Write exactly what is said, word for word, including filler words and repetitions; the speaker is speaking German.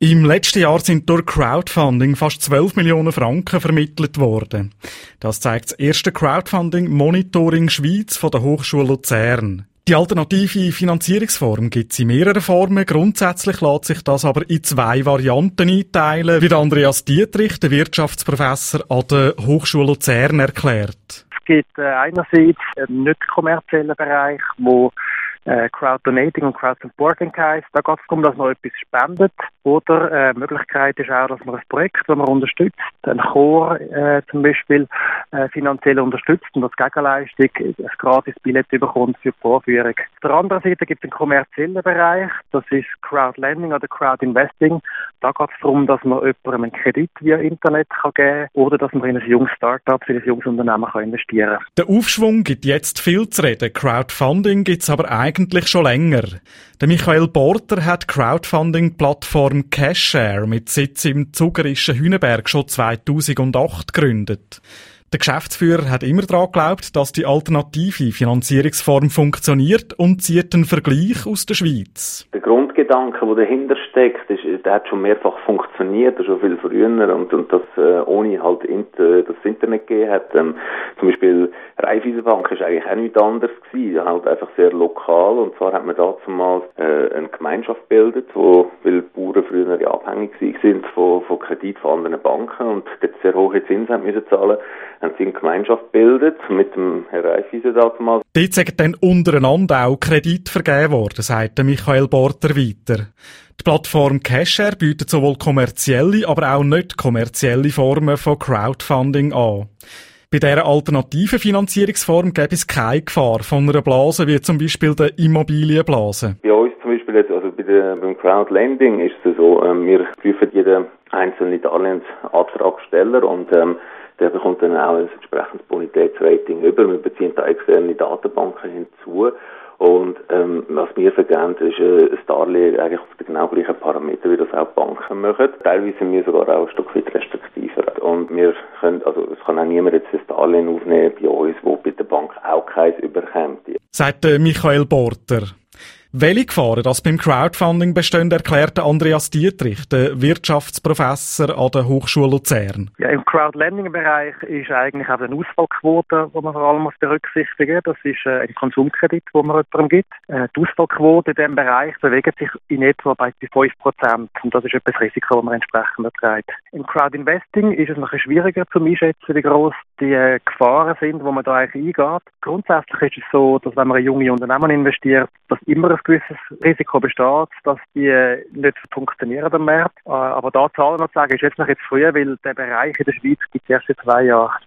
Im letzten Jahr sind durch Crowdfunding fast zwölf Millionen Franken vermittelt worden. Das zeigt das erste Crowdfunding-Monitoring Schweiz von der Hochschule Luzern. Die alternative Finanzierungsform gibt es in mehreren Formen. Grundsätzlich lässt sich das aber in zwei Varianten einteilen, wie Andreas Dietrich, der Wirtschaftsprofessor an der Hochschule Luzern, erklärt. Es gibt äh, einerseits einen nicht kommerziellen Bereich, wo äh, Crowddonating und Crowdsupporting heisst. Da geht es darum, dass man etwas spendet. Oder äh, Möglichkeit ist auch, dass man ein Projekt, das man unterstützt, ein Chor äh, zum Beispiel, äh, finanziell unterstützt und als Gegenleistung ein gratis Billett bekommt für die Vorführung. Auf der anderen Seite gibt es einen kommerziellen Bereich, das ist Crowdlending oder Crowdinvesting. Da geht es darum, dass man jemandem einen Kredit via Internet kann geben kann oder dass man in ein junges Start-up, in ein junges Unternehmen kann investieren kann. Der Aufschwung gibt jetzt viel zu reden. Crowdfunding gibt es aber eigentlich schon länger. Der Michael Borter hat die Crowdfunding-Plattform Cashshare mit Sitz im zugerischen Hüneberg schon zweitausendacht gegründet. Der Geschäftsführer hat immer daran geglaubt, dass die alternative Finanzierungsform funktioniert und zieht einen Vergleich aus der Schweiz. Der Grundgedanke, der dahinter steckt, ist, der hat schon mehrfach funktioniert, schon viel früher und, und das äh, ohne halt inter, das Internet gegeben hat. Ähm, zum Beispiel Raiffeisenbank ist eigentlich auch nichts anderes gewesen, halt einfach sehr lokal, und zwar hat man damals äh, eine Gemeinschaft gebildet, wo, weil die Bauern früher ja abhängig sind von, von Kredit von anderen Banken und dort sehr hohe Zinsen haben müssen zahlen, haben sie eine Gemeinschaft gebildet mit dem Herr Raiffeisen damals. Dort sind dann untereinander auch Kredite vergeben worden, sagt Michael Borter weiter. Die Plattform Cashshare bietet sowohl kommerzielle, aber auch nicht kommerzielle Formen von Crowdfunding an. Bei dieser alternativen Finanzierungsform gäbe es keine Gefahr von einer Blase, wie zum Beispiel der Immobilienblase. Bei uns zum Beispiel, jetzt, also bei der, beim Crowdlending ist es so, ähm, wir prüfen jeden einzelnen Darlehensantragsteller und ähm, der bekommt dann auch ein entsprechendes Bonitätsrating über. Wir beziehen da externe Datenbanken hinzu. Und ähm, was wir vergeben, ist äh, ein Darlehen eigentlich auf den genau gleichen Parametern, wie das auch Banken machen. Teilweise sind wir sogar auch ein Stück weit restriktiver. Und wir können, also es kann auch niemand jetzt ein Darlehen aufnehmen bei uns, wo bei der Bank auch keins überkommt. Sagt Michael Borter. Welche Gefahren das beim Crowdfunding bestehen, erklärte Andreas Dietrich, der Wirtschaftsprofessor an der Hochschule Luzern. Ja, im Crowdlending-Bereich ist eigentlich auch eine Ausfallquote, die man vor allem muss berücksichtigen muss. Das ist äh, ein Konsumkredit, den man jemandem gibt. Äh, die Ausfallquote in diesem Bereich bewegt sich in etwa bei fünf Prozent. Und das ist etwas Risiko, das man entsprechend erträgt. Im Crowdinvesting ist es noch ein schwieriger zu einschätzen, wie gross die äh, Gefahren sind, die man da eigentlich eingeht. Grundsätzlich ist es so, dass wenn man in junge Unternehmen investiert, dass immer ein gewisses Risiko besteht, dass die nicht funktionieren am Markt. Aber da Zahlen noch zu sagen, ist jetzt noch jetzt früh, weil der Bereich in der Schweiz gibt es erst seit zwei Jahren.